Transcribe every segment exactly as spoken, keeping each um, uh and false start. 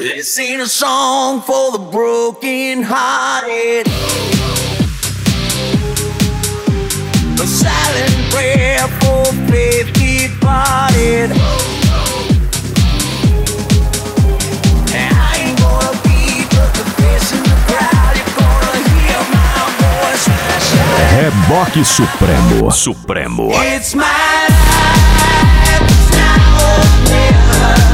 This ain't a song for the broken hearted. A silent prayer for faith departed. And I ain't gonna be but the face in the crowd. You're gonna hear my voice when I shout. Reboque Supremo. Supremo. It's my life, it's now or never.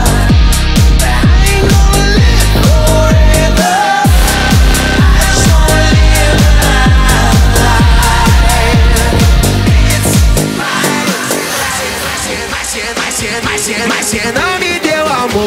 Mas cê não me deu amor.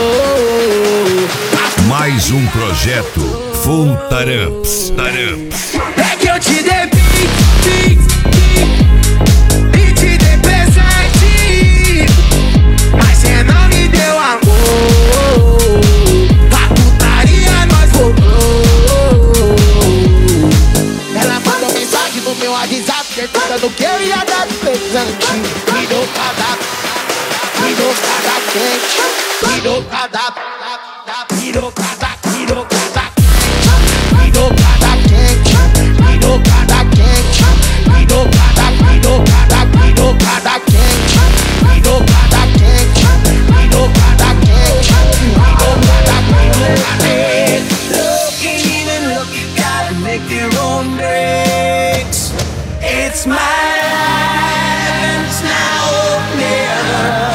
Mais um projeto Full Taramps. Taramps. É que eu te dei pique, pique, e te dei presente, mas cê não me deu amor. A putaria nós voltou. Ela mandou mensagem no meu WhatsApp perguntando que eu ia dar de presente. Me deu cada pirocada quente, pirocada, pirocada, pirocada, pirocada quente, pirocada quente, pirocada, pirocada, pirocada quente, pirocada quente, pirocada quente, pirocada, pirocada quente. Looking and look, you gotta make your own breaks. It's my life and it's now or never.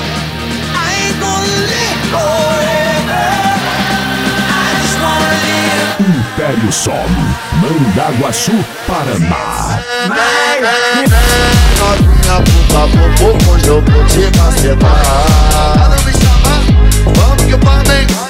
Império Som, Mandaguaçu, Paraná. Novinha, por favor, hoje eu vou te macetar. Vamos que o Flamengo